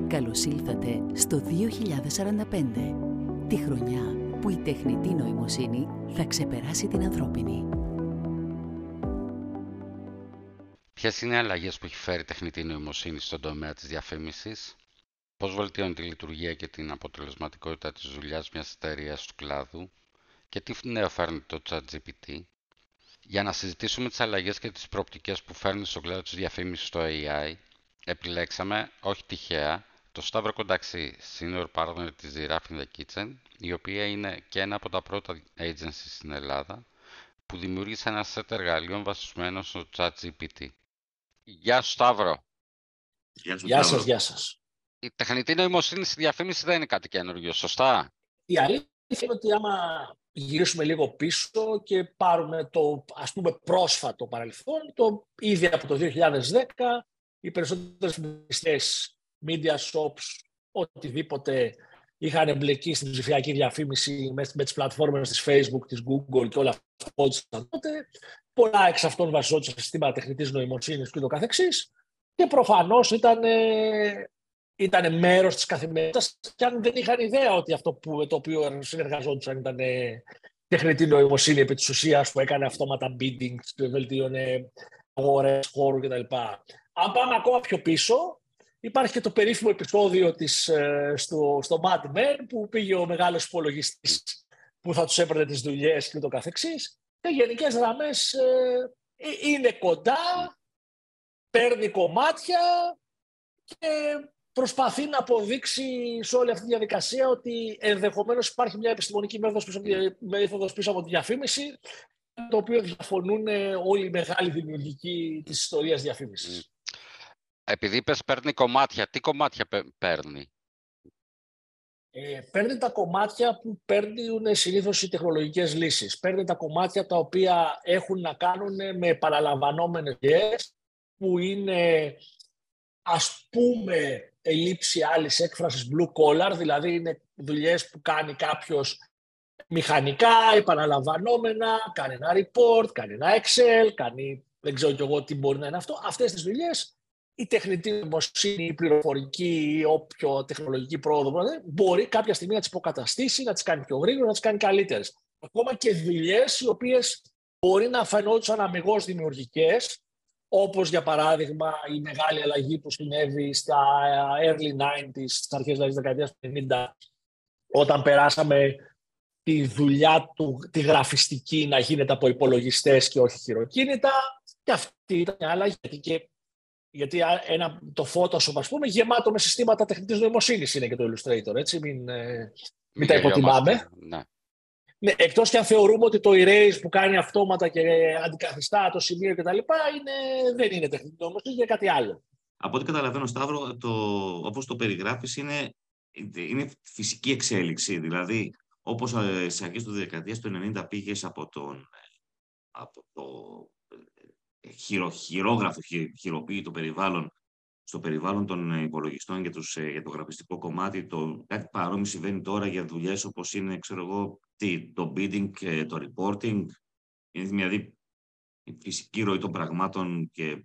Καλώς ήλθατε στο 2045, τη χρονιά που η τεχνητή νοημοσύνη θα ξεπεράσει την ανθρώπινη. Ποιες είναι οι αλλαγές που έχει φέρει η τεχνητή νοημοσύνη στον τομέα της διαφήμισης, πώς βελτιώνει τη λειτουργία και την αποτελεσματικότητα της δουλειάς μιας εταιρείας του κλάδου και τι νέο φέρνει το ChatGPT. Για να συζητήσουμε τις αλλαγές και τις προοπτικές που φέρνει στον κλάδο της διαφήμισης στο AI, επιλέξαμε, όχι τυχαία, το Σταύρο Κονταξή, Senior Partner της Giraffe in the Kitchen, η οποία είναι και ένα από τα πρώτα agencies στην Ελλάδα που δημιούργησε ένα set εργαλείων βασισμένο στο ChatGPT. Γεια σου, Σταύρο. Γεια σας, γεια σας. Η τεχνητή νοημοσύνη στη διαφήμιση δεν είναι κάτι καινούργιο, σωστά? Η αλήθεια είναι ότι άμα γυρίσουμε λίγο πίσω και πάρουμε το, ας πούμε, πρόσφατο παρελθόν, ήδη από το 2010, οι περισσότερες μυστές, media shops, οτιδήποτε είχαν εμπλεκεί στην ψηφιακή διαφήμιση με τις πλατφόρμες της Facebook, της Google και όλα αυτά τότε. Πολλά εξ αυτών βασιζόντουσαν σε συστήματα τεχνητής νοημοσύνης και το καθεξής. Και προφανώς ήταν μέρος της καθημερινότητας και αν δεν είχαν ιδέα ότι αυτό το οποίο συνεργαζόντουσαν ήταν τεχνητή νοημοσύνη επί της ουσίας που έκανε αυτόματα bidding, βελτίωνε αγορές, χώρου κτλ. Αν πάμε ακόμα πιο πίσω, υπάρχει και το περίφημο επεισόδιο στο Mad Men που πήγε ο μεγάλος υπολογιστής που θα τους έπαιρνε τις δουλειές και το καθεξής. Και γενικές γραμμές είναι κοντά, παίρνει κομμάτια και προσπαθεί να αποδείξει σε όλη αυτή τη διαδικασία ότι ενδεχομένως υπάρχει μια επιστημονική μέθοδος πίσω από τη διαφήμιση, το οποίο διαφωνούν όλοι οι μεγάλοι δημιουργικοί της ιστορίας διαφήμισης. Επειδή είπες παίρνει κομμάτια, τι κομμάτια παίρνει? Παίρνει τα κομμάτια που παίρνουν συνήθως οι τεχνολογικές λύσεις. Παίρνει τα κομμάτια τα οποία έχουν να κάνουν με επαναλαμβανόμενες δουλειές, που είναι, ας πούμε, λήψη άλλης έκφρασης blue collar, δηλαδή είναι δουλειές που κάνει κάποιος μηχανικά, επαναλαμβανόμενα, κάνει ένα report, κάνει ένα Excel, κάνει δεν ξέρω κι εγώ τι μπορεί να είναι αυτό. Αυτές τις δουλειές η τεχνητή νοημοσύνη, η πληροφορική ή όποιο τεχνολογική πρόοδο μπορεί κάποια στιγμή να τις υποκαταστήσει, να τις κάνει πιο γρήγορα, να τις κάνει καλύτερες. Ακόμα και δουλειές οι οποίες μπορεί να φαινόντουσαν αμιγώς δημιουργικές, όπως για παράδειγμα η μεγάλη αλλαγή που συνέβη στα early 90s, στις αρχές δηλαδή, της δεκαετίας του 90, όταν περάσαμε τη δουλειά τη γραφιστική να γίνεται από υπολογιστές και όχι χειροκίνητα. Και αυτή ήταν μια αλλαγή. Γιατί το Photoshop, ας πούμε, γεμάτο με συστήματα τεχνητής νοημοσύνης είναι και το Illustrator, έτσι, μην τα υποτιμάμε. Ναι, εκτός και αν θεωρούμε ότι το erase που κάνει αυτόματα και αντικαθιστά το σημείο κτλ. Δεν είναι τεχνητή νοημοσύνη, είναι κάτι άλλο. Από ό,τι καταλαβαίνω, Σταύρο, όπως το περιγράφεις, είναι φυσική εξέλιξη. Δηλαδή, όπως στις αρχές του δεκαετίας του 90 πήγες από το χειρόγραφο, χειροποίητο περιβάλλον, στο περιβάλλον των υπολογιστών για το γραφιστικό κομμάτι, κάτι παρόμοιο συμβαίνει τώρα για δουλειές όπως είναι, ξέρω εγώ, το bidding και το reporting. Είναι δηλαδή η φυσική ροή των πραγμάτων και...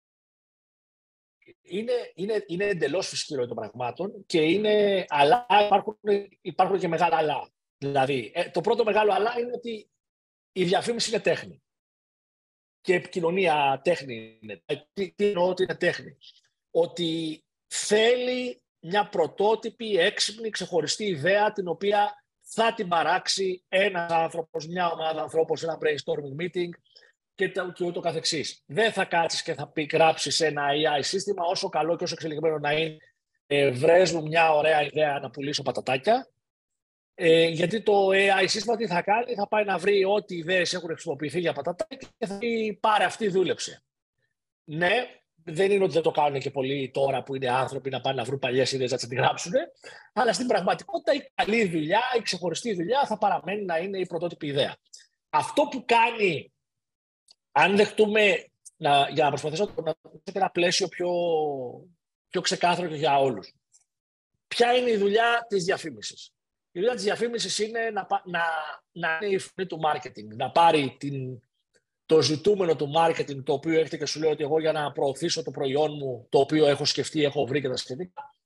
Είναι εντελώς φυσική ροή των πραγμάτων αλλά υπάρχουν και μεγάλα αλλά. Δηλαδή, το πρώτο μεγάλο αλλά είναι ότι η διαφήμιση είναι τέχνη. Και επικοινωνία τέχνη είναι. Τι εννοώ ότι είναι τέχνη? Ότι θέλει μια πρωτότυπη, έξυπνη, ξεχωριστή ιδέα την οποία θα την παράξει ένας άνθρωπος, μια ομάδα ανθρώπων σε ένα brainstorming meeting και ούτω καθεξής. Δεν θα κάτσεις και θα γράψεις ένα AI σύστημα, όσο καλό και όσο εξελιγμένο να είναι, βρες μου μια ωραία ιδέα να πουλήσω πατατάκια. Γιατί το AI σύστημα τι θα κάνει? Θα πάει να βρει ό,τι ιδέες έχουν χρησιμοποιηθεί για πατατάκια και θα πει πάρε αυτή, δούλεψε. Ναι, δεν είναι ότι δεν το κάνουν και πολλοί τώρα που είναι άνθρωποι να πάνε να βρουν παλιές ιδέες να τις αντιγράψουν, αλλά στην πραγματικότητα η καλή δουλειά, η ξεχωριστή δουλειά θα παραμένει να είναι η πρωτότυπη ιδέα. Αυτό που κάνει, αν δεχτούμε, για να προσπαθήσω να δώσω ένα πλαίσιο πιο ξεκάθαρο και για όλους. Ποια είναι η δουλειά της διαφήμισης? Η δουλειά της διαφήμισης είναι να είναι η φωνή του marketing, να πάρει το ζητούμενο του marketing, το οποίο έρχεται και σου λέει ότι εγώ για να προωθήσω το προϊόν μου, το οποίο έχω σκεφτεί, έχω βρει και τα σχετικά,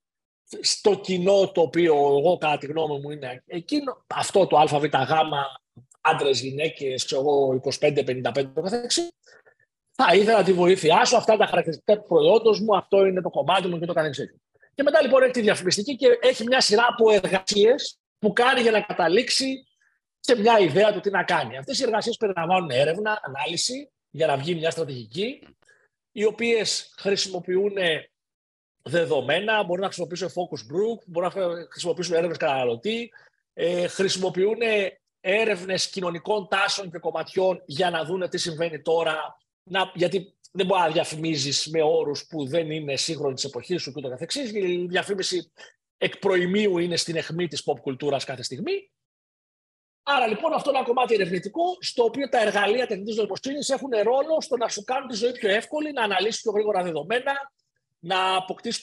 στο κοινό το οποίο εγώ κατά τη γνώμη μου είναι εκείνο, αυτό το ΑΒΓ, άντρες, γυναίκες, εγώ 25-55 το καθεξής, θα ήθελα τη βοήθειά σου, αυτά τα χαρακτηριστικά του προϊόντος μου, αυτό είναι το κομμάτι μου και το καθεξής. Και μετά λοιπόν έχει τη διαφημιστική και έχει μια σειρά από εργασίες που κάνει για να καταλήξει σε μια ιδέα του τι να κάνει. Αυτές οι εργασίες περιλαμβάνουν έρευνα, ανάλυση για να βγει μια στρατηγική, οι οποίες χρησιμοποιούν δεδομένα, μπορούν να χρησιμοποιήσουν focus group, μπορούν να χρησιμοποιήσουν έρευνες καταναλωτή, χρησιμοποιούν έρευνες κοινωνικών τάσεων και κομματιών για να δουν τι συμβαίνει τώρα, γιατί δεν μπορεί να διαφημίζεις με όρους που δεν είναι σύγχρονοι της εποχής σου και το καθεξής. Η διαφήμιση εκ προημίου είναι στην αιχμή της pop κουλτούρας κάθε στιγμή. Άρα λοιπόν αυτό είναι ένα κομμάτι ερευνητικό, στο οποίο τα εργαλεία τεχνητής νοημοσύνης έχουν ρόλο στο να σου κάνουν τη ζωή πιο εύκολη, να αναλύσεις πιο γρήγορα δεδομένα, να αποκτήσεις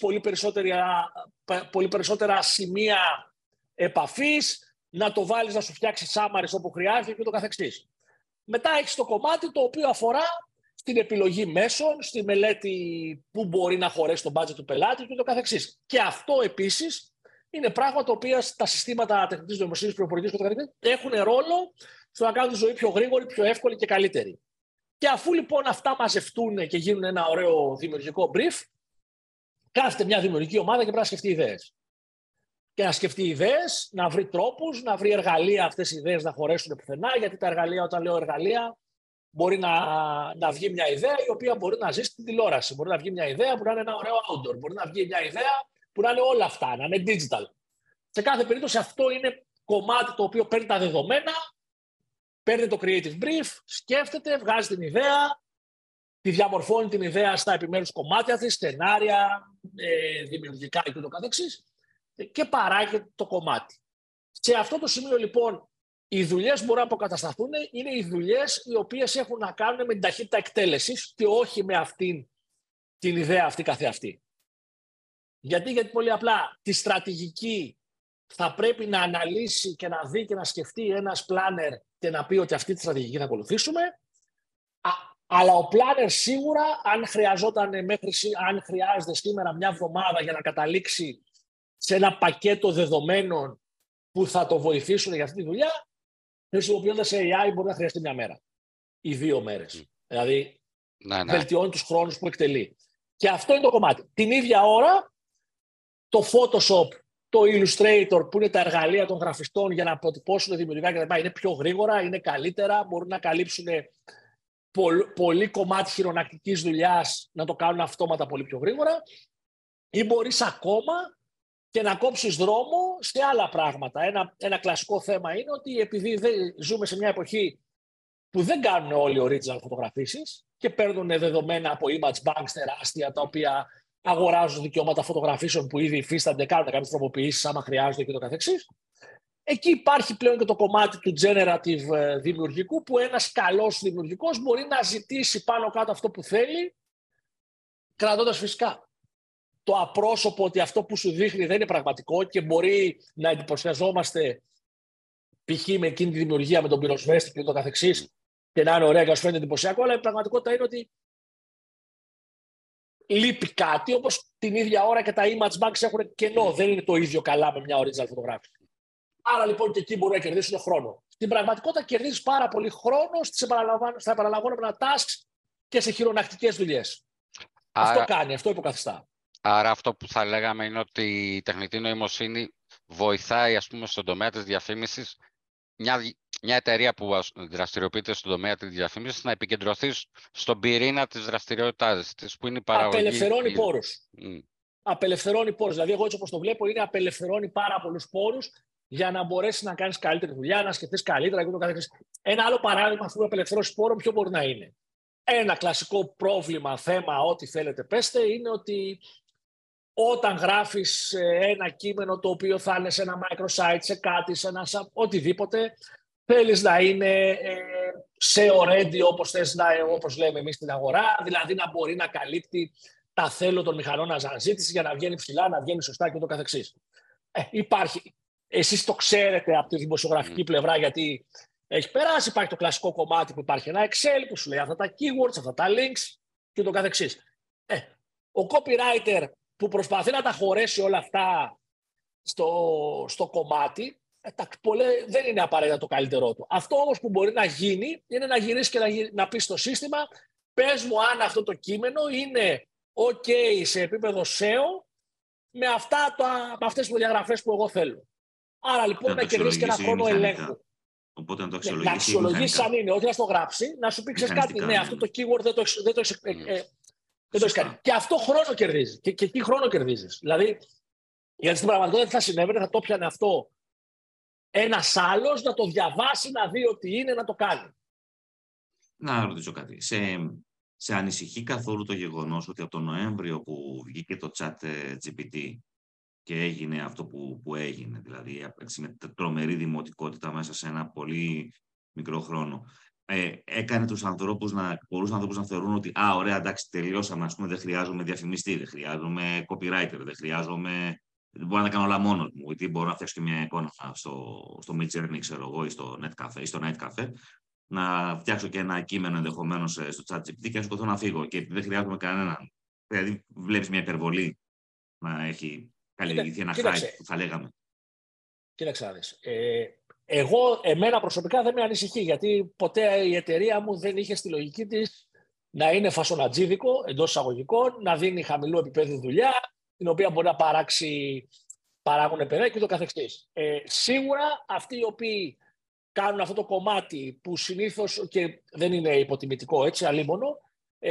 πολύ περισσότερα σημεία επαφής, να το βάλεις να σου φτιάξει summaries όπου χρειάζεται και το καθεξής. Μετά έχεις το κομμάτι το οποίο αφορά στην επιλογή μέσων, στη μελέτη που μπορεί να χωρέσει το budget του πελάτη και το καθεξής. Και αυτό επίσης είναι πράγματα τα οποία τα συστήματα τεχνητής νοημοσύνης, πληροφορικής και το καθεξής έχουν ρόλο στο να κάνουν τη ζωή πιο γρήγορη, πιο εύκολη και καλύτερη. Και αφού λοιπόν αυτά μαζευτούν και γίνουν ένα ωραίο δημιουργικό brief, κάθεται μια δημιουργική ομάδα και πρέπει να σκεφτεί ιδέες. Και να σκεφτεί ιδέες, να βρει τρόπους, να βρει εργαλεία αυτές οι ιδέες να χωρέσουν πουθενά, γιατί τα εργαλεία, όταν λέω εργαλεία, μπορεί να βγει μια ιδέα η οποία μπορεί να ζήσει στην τηλεόραση. Μπορεί να βγει μια ιδέα που να είναι ένα ωραίο outdoor. Μπορεί να βγει μια ιδέα που να είναι όλα αυτά, να είναι digital. Σε κάθε περίπτωση αυτό είναι κομμάτι το οποίο παίρνει τα δεδομένα, παίρνει το creative brief, σκέφτεται, βγάζει την ιδέα, τη διαμορφώνει την ιδέα στα επιμέρους κομμάτια της, σενάρια, δημιουργικά και το καθεξής, και παράγει το κομμάτι. Σε αυτό το σημείο λοιπόν οι δουλειές που μπορούν να αποκατασταθούν είναι οι δουλειές οι οποίες έχουν να κάνουν με την ταχύτητα εκτέλεσης και όχι με αυτήν την ιδέα αυτή καθεαυτή. Γιατί πολύ απλά τη στρατηγική θα πρέπει να αναλύσει και να δει και να σκεφτεί ένας planner και να πει ότι αυτή τη στρατηγική θα ακολουθήσουμε. Αλλά ο planner σίγουρα, αν χρειάζεται σήμερα μια εβδομάδα για να καταλήξει σε ένα πακέτο δεδομένων που θα το βοηθήσουν για αυτή τη δουλειά, χρησιμοποιώντας AI μπορεί να χρειαστεί μια μέρα ή 2 μέρες. Δηλαδή, βελτιώνει τους χρόνους που εκτελεί. Και αυτό είναι το κομμάτι. Την ίδια ώρα, το Photoshop, το Illustrator, που είναι τα εργαλεία των γραφιστών για να αποτυπώσουν δημιουργικά κτλ., είναι πιο γρήγορα, είναι καλύτερα, μπορούν να καλύψουν πολύ κομμάτι χειρονακτικής δουλειάς, να το κάνουν αυτόματα πολύ πιο γρήγορα, ή μπορείς ακόμα και να κόψεις δρόμο σε άλλα πράγματα. Ένα κλασικό θέμα είναι ότι επειδή ζούμε σε μια εποχή που δεν κάνουν όλοι original φωτογραφίσεις και παίρνουν δεδομένα από image banks τεράστια, τα οποία αγοράζουν δικαιώματα φωτογραφίσεων που ήδη υφίστανται, κάνουν κάποιες τροποποιήσεις άμα χρειάζονται και το καθεξής. Εκεί υπάρχει πλέον και το κομμάτι του generative δημιουργικού, που ένας καλός δημιουργικός μπορεί να ζητήσει πάνω κάτω αυτό που θέλει, κρατώντας φυσικά το απρόσωπο ότι αυτό που σου δείχνει δεν είναι πραγματικό και μπορεί να εντυπωσιαζόμαστε π.χ. με εκείνη τη δημιουργία με τον πυροσβέστη και το καθεξής και να είναι ωραία και να σου φαίνεται εντυπωσιακό, αλλά η πραγματικότητα είναι ότι λείπει κάτι, όπως την ίδια ώρα και τα image banks έχουν κενό, δεν είναι το ίδιο καλά με μια original φωτογράφηση. Άρα λοιπόν και εκεί μπορούν να κερδίσουν χρόνο. Στην πραγματικότητα κερδίζεις πάρα πολύ χρόνο στα επαναλαμβάνομενα tasks και σε χειρονακτικές δουλειές. Αυτό κάνει, αυτό υποκαθιστά. Άρα αυτό που θα λέγαμε είναι ότι η τεχνητή νοημοσύνη βοηθάει, ας πούμε, στον τομέα της διαφήμισης μια εταιρεία που δραστηριοποιείται στον τομέα της διαφήμισης να επικεντρωθεί στον πυρήνα της δραστηριότητας της, που είναι η παραγωγή. Απελευθερώνει πόρους. Απελευθερώνει πόρους. Δηλαδή, εγώ έτσι όπως το βλέπω, είναι απελευθερώνει πάρα πολλούς πόρους για να μπορέσει να κάνεις καλύτερη δουλειά, να σκεφτείς καλύτερα και το καθεξής. Ένα άλλο παράδειγμα αυτού του απελευθέρωση πόρων, ποιο μπορεί να είναι? Ένα κλασικό πρόβλημα, θέμα, ό,τι θέλετε πέστε, είναι ότι όταν γράφεις ένα κείμενο το οποίο θα είναι σε ένα microsite, σε κάτι, σε ένα οτιδήποτε, θέλεις να είναι SEO ready, όπως λέμε εμείς στην αγορά, δηλαδή να μπορεί να καλύπτει τα θέλω των μηχανών αναζήτησης για να βγαίνει ψηλά, να βγαίνει σωστά και το καθεξής. Υπάρχει. Εσείς το ξέρετε από τη δημοσιογραφική πλευρά, γιατί έχει περάσει. Υπάρχει το κλασικό κομμάτι που υπάρχει ένα Excel που σου λέει αυτά τα keywords, αυτά τα links και το καθεξής. Ο copywriter που προσπαθεί να τα χωρέσει όλα αυτά στο κομμάτι, δεν είναι απαραίτητα το καλύτερό του. Αυτό όμως που μπορεί να γίνει είναι να γυρίσει και να πει στο σύστημα, πες μου αν αυτό το κείμενο είναι OK σε επίπεδο SEO με αυτές τις προδιαγραφές που εγώ θέλω. Άρα λοιπόν να κερδίσει και ένα χρόνο ελέγχου. Οπότε να το αξιολογήσει. Να αξιολογήσει αν είναι, όχι να στο γράψει, να σου πει κάτι. Ναι, αυτό το keyword δεν το έχει κάνει. Και αυτό χρόνο κερδίζει. Και εκεί χρόνο κερδίζει. Δηλαδή, γιατί στην πραγματικότητα δεν θα συνέβαινε, θα το πιανε αυτό ένας άλλος, να το διαβάσει, να δει ότι είναι, να το κάνει. Να ρωτήσω κάτι. Σε ανησυχεί καθόλου το γεγονός ότι από τον Νοέμβριο που βγήκε το chat GPT και έγινε αυτό που έγινε, δηλαδή με τρομερή δημοτικότητα μέσα σε ένα πολύ μικρό χρόνο, έκανε πολλούς ανθρώπους να θεωρούν ότι ωραία, εντάξει, τελειώσαμε, ας πούμε, δεν χρειάζομαι διαφημιστή, δεν χρειάζομαι copywriter, δεν μπορώ να κάνω όλα μόνος μου, γιατί μπορώ να φτιάξω και μια εικόνα στο Midjourney, ξέρω εγώ, ή στο Netcafe ή στο Nightcafe, να φτιάξω και ένα κείμενο ενδεχομένως στο ChatGPT και να σηκωθώ να φύγω. Και δεν χρειάζομαι κανέναν. Δηλαδή, βλέπεις μια υπερβολή να έχει καλλιεργηθεί ένα hype που θα λέγαμε. Κοίταξε να δεις. Εμένα προσωπικά δεν με ανησυχεί, γιατί ποτέ η εταιρεία μου δεν είχε στη λογική της να είναι φασονατζίδικο, εντός εισαγωγικών, να δίνει χαμηλού επίπεδου δουλειά, την οποία μπορεί να παράγουν παιδιά και το καθεξής. Σίγουρα αυτοί οι οποίοι κάνουν αυτό το κομμάτι που συνήθως και δεν είναι υποτιμητικό, έτσι, αλίμονο,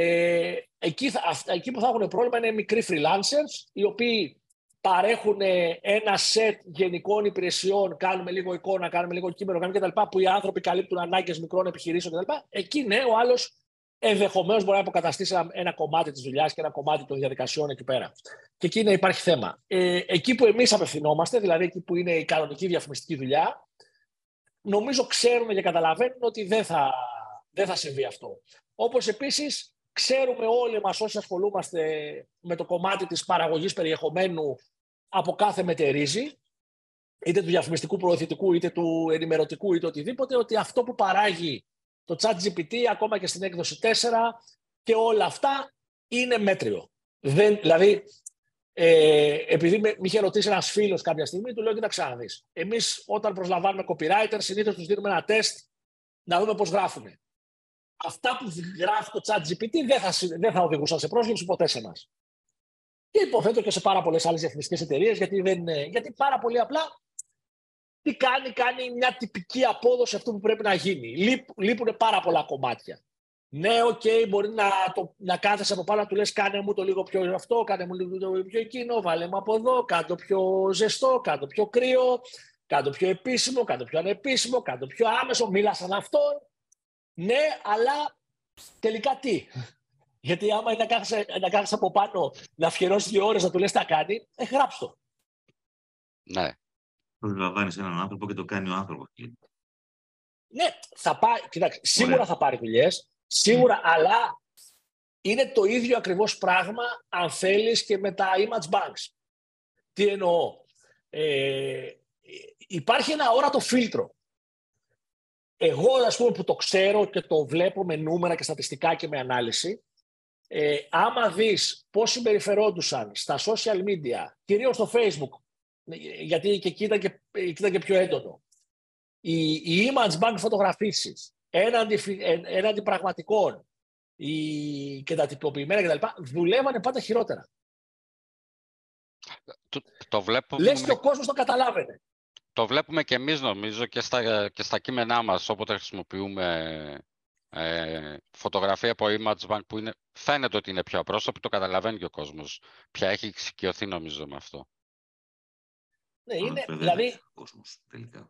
εκεί που θα έχουν πρόβλημα είναι μικροί freelancers, οι οποίοι παρέχουν ένα σετ γενικών υπηρεσιών, κάνουμε λίγο εικόνα, κάνουμε λίγο κείμενο, κάνουμε κτλ. Που οι άνθρωποι καλύπτουν ανάγκες μικρών επιχειρήσεων κτλ. Εκεί ναι, ο άλλος ενδεχομένως μπορεί να αποκαταστήσει ένα κομμάτι της δουλειάς και ένα κομμάτι των διαδικασιών εκεί πέρα. Και εκεί ναι, υπάρχει θέμα. Εκεί που εμείς απευθυνόμαστε, δηλαδή εκεί που είναι η κανονική διαφημιστική δουλειά, νομίζω ξέρουν και καταλαβαίνουν ότι δεν θα συμβεί αυτό. Όπως επίσης ξέρουμε όλοι μας όσοι ασχολούμαστε με το κομμάτι της παραγωγής περιεχομένου από κάθε μετερίζει, είτε του διαφημιστικού προωθητικού, είτε του ενημερωτικού, είτε οτιδήποτε, ότι αυτό που παράγει το ChatGPT, ακόμα και στην έκδοση 4 και όλα αυτά, είναι μέτριο. Δηλαδή, επειδή με είχε ρωτήσει ένας φίλος κάποια στιγμή, του λέω: κοίταξε να δεις. Εμείς όταν προσλαμβάνουμε copywriter, συνήθως τους δίνουμε ένα τεστ να δούμε πώς γράφουμε. Αυτά που γράφει το ChatGPT δεν θα οδηγούσαν σε πρόσληψη ποτέ σε εμάς. Και υποθέτω και σε πάρα πολλές άλλες διαφημιστικές εταιρείες, γιατί πάρα πολύ απλά τι κάνει μια τυπική απόδοση αυτού που πρέπει να γίνει. Λείπουν πάρα πολλά κομμάτια. Ναι, μπορεί να κάθεσαι από πάνω να του λες: κάνε μου το λίγο πιο αυτό, κάνε μου λίγο το πιο εκείνο, βάλε μου από εδώ, κάνε το πιο ζεστό, κάνε το πιο κρύο, κάνε το πιο επίσημο, κάνε το πιο ανεπίσημο, κάνε το πιο άμεσο, μίλα σαν αυτόν. Ναι, αλλά τελικά τι? Γιατί άμα είναι να κάθεσαι από πάνω, να αφιερώσεις 2 ώρες να του λες τι κάνει, γράψ' το. Ναι. Προσλαμβάνεις έναν άνθρωπο και το κάνει ο άνθρωπος. Ναι, κοίταξε, σίγουρα θα πάρει δουλειές, σίγουρα, αλλά είναι το ίδιο ακριβώς πράγμα αν θέλεις και με τα image banks. Τι εννοώ? Υπάρχει ένα όρατο φίλτρο. Εγώ, ας πούμε, που το ξέρω και το βλέπω με νούμερα και στατιστικά και με ανάλυση, άμα δεις πώς συμπεριφερόντουσαν στα social media, κυρίως στο Facebook, γιατί και εκεί ήταν και πιο έντονο, οι image bank φωτογραφίσεις έναντι πραγματικών και τα τυποποιημένα κτλ. Δουλεύανε πάντα χειρότερα. Το βλέπουμε... Λες και ο κόσμος το καταλάβαινε. Το βλέπουμε και εμείς, νομίζω, και στα κείμενά μας, όποτε χρησιμοποιούμε φωτογραφία από image bank που φαίνεται ότι είναι πιο απρόσωπη, το καταλαβαίνει και ο κόσμος. Πια έχει εξοικειωθεί, νομίζω, με αυτό. Ναι, είναι, δηλαδή, κόσμος, τελικά.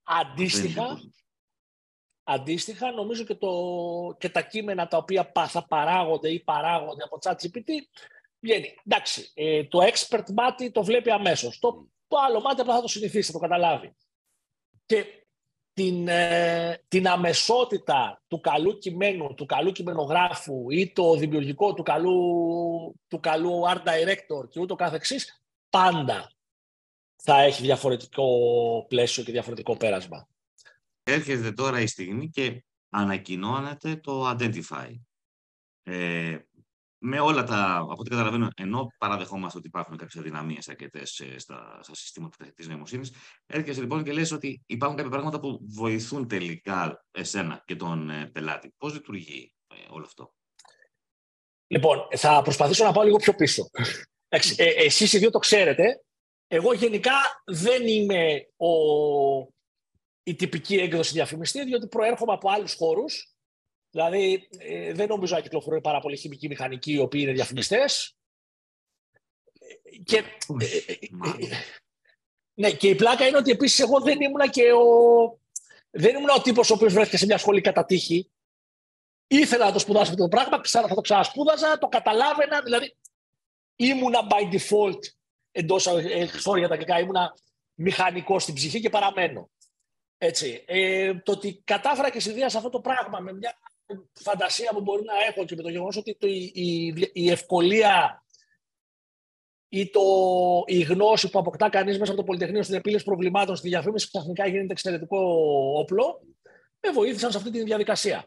Αντίστοιχα, νομίζω και τα κείμενα τα οποία θα παράγονται ή παράγονται από ChatGPT βγαίνει. Εντάξει, το expert μάτι το βλέπει αμέσως. Το άλλο μάτι απλά θα το συνηθίσει, θα το καταλάβει. Και την αμεσότητα του καλού κειμένου, του καλού κειμενογράφου ή το δημιουργικό του καλού art director και ούτω καθεξής, πάντα θα έχει διαφορετικό πλαίσιο και διαφορετικό πέρασμα. Έρχεται τώρα η στιγμή και ανακοινώνεται το Identify. με όλα τα. Από ό,τι καταλαβαίνω, ενώ παραδεχόμαστε ότι υπάρχουν κάποιες αδυναμίες αρκετές στα συστήματα τεχνητής νοημοσύνης, έρχεσαι λοιπόν και λες ότι υπάρχουν κάποια πράγματα που βοηθούν τελικά εσένα και τον πελάτη. Πώς λειτουργεί όλο αυτό? Λοιπόν, θα προσπαθήσω να πάω λίγο πιο πίσω. Εσείς οι δύο το ξέρετε. Εγώ γενικά δεν είμαι η τυπική έκδοση διαφημιστή, διότι προέρχομαι από άλλους χώρους. Δηλαδή, δεν νομίζω να κυκλοφορούν πάρα πολλοί χημικοί μηχανικοί οι οποίοι είναι διαφημιστές. Ναι, και η πλάκα είναι ότι επίσης εγώ δεν ήμουν ο τύπος ο οποίος βρέθηκε σε μια σχολή κατά τύχη. Ήθελα να το σπουδάσω αυτό το πράγμα, θα το ξανασπούδαζα, το καταλάβαινα. Δηλαδή, ήμουνα by default εντός για τα αγγλικά, ήμουνα μηχανικός στην ψυχή και παραμένω. Έτσι. Το ότι κατάφερα και συνδύασα αυτό το πράγμα με μια φαντασία που μπορεί να έχω και με το γεγονός ότι η ευκολία ή η γνώση που αποκτά κανείς μέσα από το Πολυτεχνείο στην επίλυση προβλημάτων στη διαφήμιση ξαφνικά γίνεται εξαιρετικό όπλο, με βοήθησαν σε αυτή τη διαδικασία.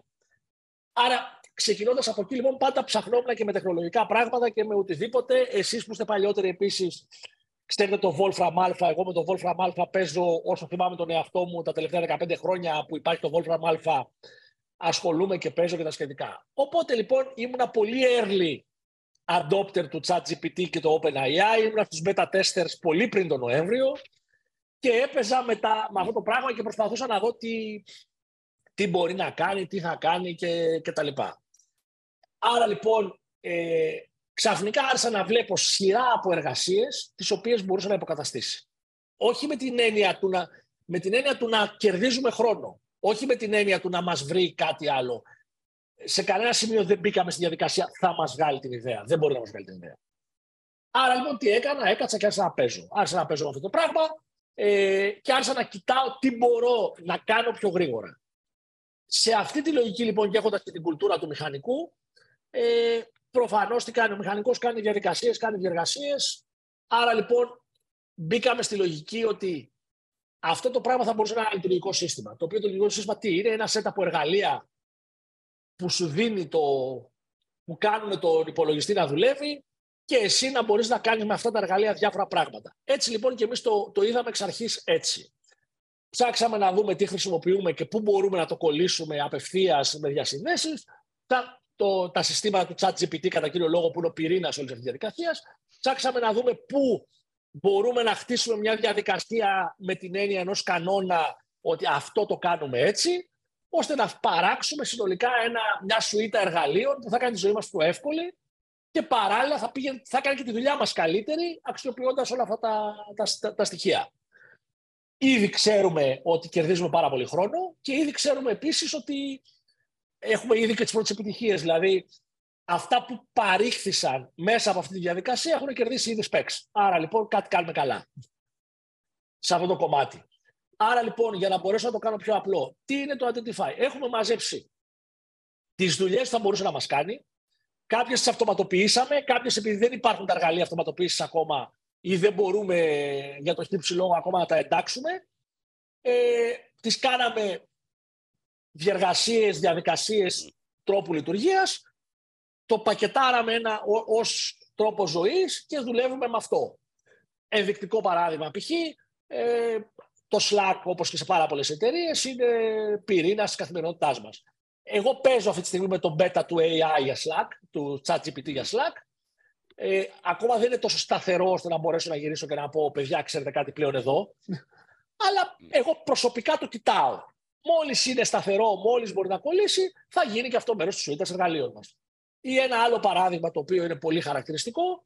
Άρα, ξεκινώντας από εκεί, λοιπόν, πάντα ψαχνόμουν και με τεχνολογικά πράγματα και με οτιδήποτε. Εσείς που είστε παλιότεροι επίσης, ξέρετε το Wolfram Alpha. Εγώ με το Wolfram Alpha παίζω, όσο θυμάμαι τον εαυτό μου, τα τελευταία 15 χρόνια που υπάρχει το Wolfram Alpha, ασχολούμαι και παίζω και τα σχετικά. Οπότε, λοιπόν, ήμουνα πολύ early adopter του ChatGPT και το OpenAI. Ήμουνα στους beta testers πολύ πριν τον Νοέμβριο και έπαιζα με αυτό το πράγμα και προσπαθούσα να δω τι μπορεί να κάνει, τι θα κάνει και τα λοιπά. Άρα λοιπόν ξαφνικά άρχισα να βλέπω σειρά από εργασίες τις οποίες μπορούσα να υποκαταστήσει. Όχι με την έννοια του να κερδίζουμε χρόνο. Όχι με την έννοια του να μας βρει κάτι άλλο. Σε κανένα σημείο δεν μπήκαμε στη διαδικασία θα μας βγάλει την ιδέα. Δεν μπορεί να μας βγάλει την ιδέα. Άρα λοιπόν τι έκανα, έκατσα και άρχισα να παίζω. Άρχισα να παίζω με αυτό το πράγμα και άρχισα να κοιτάω τι μπορώ να κάνω πιο γρήγορα. Σε αυτή τη λογική λοιπόν και έχοντας και την κουλτούρα του μηχανικού, προφανώς τι κάνει ο μηχανικός, κάνει διαδικασίες, κάνει διεργασίες. Άρα λοιπόν μπήκαμε στη λογική ότι αυτό το πράγμα θα μπορούσε να είναι ένα λειτουργικό σύστημα. Το οποίο το λειτουργικό σύστημα τι είναι, ένα set από εργαλεία που σου δίνει που κάνουν τον υπολογιστή να δουλεύει και εσύ να μπορείς να κάνεις με αυτά τα εργαλεία διάφορα πράγματα. Έτσι λοιπόν και εμείς το είδαμε εξ αρχής έτσι. Ψάξαμε να δούμε τι χρησιμοποιούμε και πού μπορούμε να το κολλήσουμε απευθείας με διασυνδέσεις. Τα συστήματα του ChatGPT, κατά κύριο λόγο, που είναι ο πυρήνας όλης αυτής της διαδικασίας. Ψάξαμε να δούμε πού μπορούμε να χτίσουμε μια διαδικασία με την έννοια ενός κανόνα ότι αυτό το κάνουμε έτσι, ώστε να παράξουμε συνολικά μια σουίτα εργαλείων που θα κάνει τη ζωή μας πιο εύκολη και παράλληλα θα κάνει και τη δουλειά μας καλύτερη, αξιοποιώντας όλα αυτά τα στοιχεία. Ήδη ξέρουμε ότι κερδίζουμε πάρα πολύ χρόνο και ήδη ξέρουμε επίσης ότι έχουμε ήδη και τις πρώτες επιτυχίες. Δηλαδή, αυτά που παρήχθησαν μέσα από αυτή τη διαδικασία έχουν κερδίσει ήδη specs. Άρα λοιπόν κάτι κάνουμε καλά σε αυτό το κομμάτι. Άρα λοιπόν, για να μπορέσω να το κάνω πιο απλό, τι είναι το Identify? Έχουμε μαζέψει τις δουλειές που θα μπορούσε να μας κάνει. Κάποιες τις αυτοματοποιήσαμε, κάποιες επειδή δεν υπάρχουν τα εργαλεία αυτοματοποίησης ακόμα ή δεν μπορούμε για το χτύψη λόγο ακόμα να τα εντάξουμε. Τις κάναμε διεργασίες, διαδικασίες τρόπου λειτουργίας, το πακετάραμε ως τρόπο ζωής και δουλεύουμε με αυτό. Ενδεικτικό παράδειγμα π.χ. Το Slack, όπως και σε πάρα πολλές εταιρείες, είναι πυρήνας της καθημερινότητάς μας. Εγώ παίζω αυτή τη στιγμή με το beta του AI για Slack, του ChatGPT για Slack. Ακόμα δεν είναι τόσο σταθερό ώστε να μπορέσω να γυρίσω και να πω παιδιά, ξέρετε κάτι πλέον εδώ. Αλλά εγώ προσωπικά το κοιτάω. Μόλις είναι σταθερό, μόλις μπορεί να κολλήσει, θα γίνει και αυτό μέρος της σουίτας εργαλείων μας. Ή ένα άλλο παράδειγμα το οποίο είναι πολύ χαρακτηριστικό.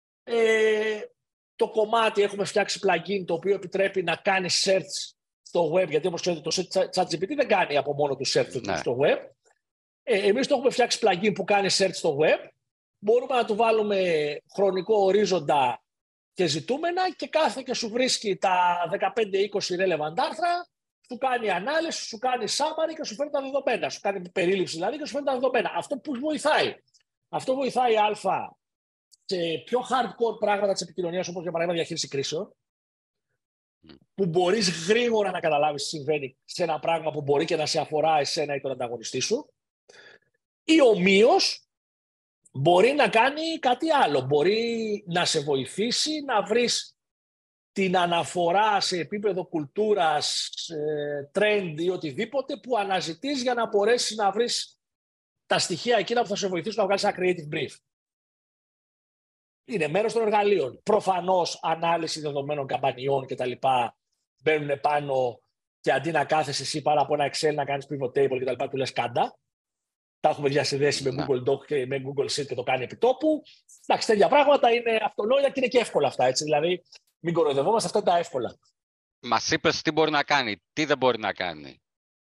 Το κομμάτι έχουμε φτιάξει plugin το οποίο επιτρέπει να κάνει search στο web, γιατί όπως ξέρετε το ChatGPT δεν κάνει από μόνο του search στο web. Εμείς το έχουμε φτιάξει plugin που κάνει search στο web. Μπορούμε να του βάλουμε χρονικό ορίζοντα και ζητούμενα και κάθε και σου βρίσκει τα 15-20 relevant άρθρα, σου κάνει ανάλυση, σου κάνει summary και σου φέρνει τα δεδομένα. Σου κάνει περίληψη δηλαδή και σου φέρνει τα δεδομένα. Αυτό που βοηθάει. Αυτό βοηθάει αλφα σε πιο hardcore πράγματα της επικοινωνίας, όπως για παράδειγμα διαχείριση κρίσεων, που μπορείς γρήγορα να καταλάβεις τι συμβαίνει σε ένα πράγμα που μπορεί και να σε αφορά εσένα ή τον ανταγωνιστή σου. Ή ομοίως, μπορεί να κάνει κάτι άλλο. Μπορεί να σε βοηθήσει να βρεις την αναφορά σε επίπεδο κουλτούρας, trend ή οτιδήποτε που αναζητείς για να μπορέσεις να βρεις τα στοιχεία εκείνα που θα σε βοηθήσουν να βγάλεις ένα creative brief. Είναι μέρος των εργαλείων. Προφανώς ανάλυση δεδομένων καμπανιών κτλ. Μπαίνουν πάνω και αντί να κάθεσαι εσύ πάρα από ένα Excel να κάνεις pivot table κτλ. Που λες κάντα. Τα έχουμε διασυνδέσει με Google Doc και με Google Sheet και το κάνει επί τόπου. Εντάξει, τέτοια πράγματα είναι αυτονόητα και είναι και εύκολα αυτά. Έτσι. Δηλαδή, μην κοροϊδευόμαστε, αυτά είναι τα εύκολα. Μας είπες τι μπορεί να κάνει, τι δεν μπορεί να κάνει.